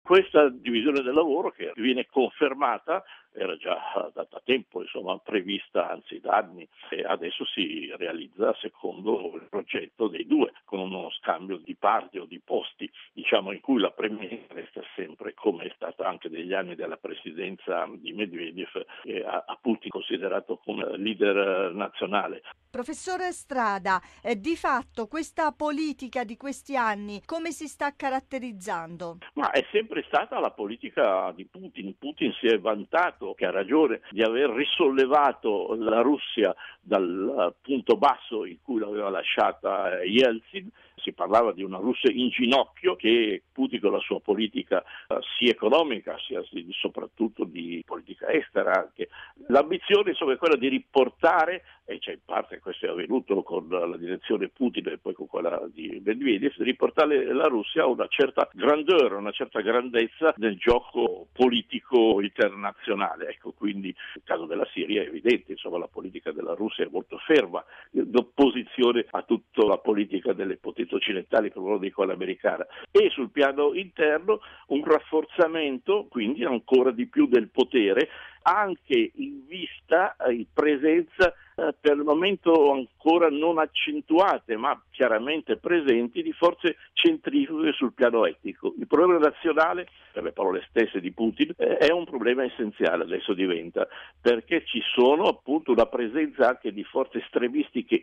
questa divisione del lavoro, che viene confermata, era già da tempo prevista, anzi da anni, e adesso si realizza secondo il progetto dei due, con uno scambio di parti o di posti, in cui la preminenza resta sempre, come è stata anche negli anni della presidenza di Medvedev, a Putin considerato come leader nazionale. Professore Strada, di fatto questa politica di questi anni come si sta caratterizzando? Ma è sempre stata la politica di Putin. Putin si è vantato, che ha ragione, di aver risollevato la Russia dal punto basso in cui l'aveva lasciata Yeltsin. Si parlava di una Russia in ginocchio, che Putin con la sua politica sia economica, sia soprattutto di politica estera anche. L'ambizione è quella di riportare, e in parte questo è avvenuto con la direzione Putin e poi con quella di Medvedev, di riportare la Russia a una certa grandeur, una certa grandezza nel gioco politico internazionale. Ecco, quindi il caso della Siria è evidente, la politica della Russia è molto ferma, in opposizione a tutta la politica delle potenze occidentali, per di quella americana, e sul piano interno un rafforzamento quindi ancora di più del potere, anche in vista in presenza per il momento ancora non accentuate ma chiaramente presenti di forze centrifughe sul piano etnico. Il problema nazionale, per le parole stesse di Putin, è un problema essenziale, adesso diventa, perché ci sono appunto una presenza anche di forze estremistiche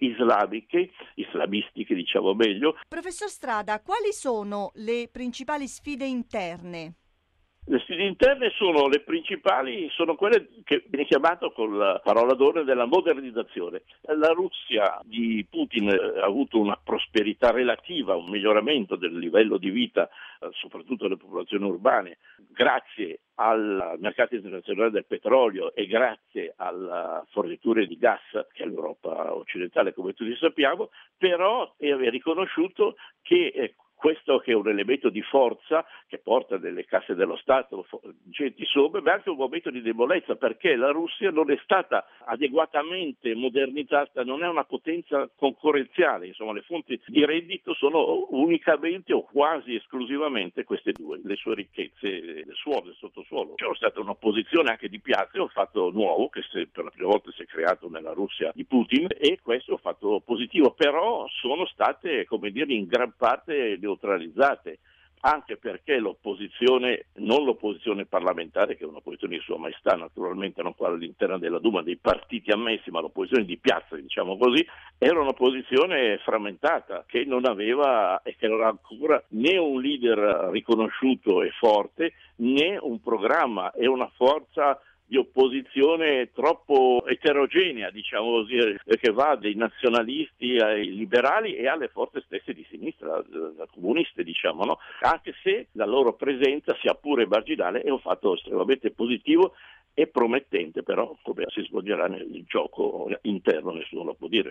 islamistiche diciamo meglio. Professor Strada, quali sono le principali sfide interne? Le sfide interne sono le principali, sono quelle che viene chiamato con la parola d'ordine della modernizzazione. La Russia di Putin ha avuto una prosperità relativa, un miglioramento del livello di vita, soprattutto delle popolazioni urbane, grazie al mercato internazionale del petrolio e grazie alla fornitura di gas che è l'Europa occidentale, come tutti sappiamo, però è riconosciuto che questo che è un elemento di forza che porta nelle casse dello Stato genti somme, ma anche un momento di debolezza, perché la Russia non è stata adeguatamente modernizzata, non è una potenza concorrenziale, le fonti di reddito sono unicamente o quasi esclusivamente queste due, le sue ricchezze del suolo, del sottosuolo. C'è stata un'opposizione anche di piazza, un fatto nuovo che per la prima volta si è creato nella Russia di Putin, e questo è un fatto positivo, però sono state, in gran parte neutralizzate, anche perché l'opposizione, non l'opposizione parlamentare, che è un'opposizione di Sua Maestà, naturalmente non quella all'interno della Duma dei partiti ammessi, ma l'opposizione di piazza, diciamo così, era un'opposizione frammentata, che non aveva e che non ha ancora né un leader riconosciuto e forte, né un programma e una forza di opposizione troppo eterogenea, diciamo così, che va dai nazionalisti ai liberali e alle forze stesse di sinistra, comuniste, no? Anche se la loro presenza, sia pure marginale, è un fatto estremamente positivo e promettente, però come si svolgerà nel gioco interno nessuno lo può dire.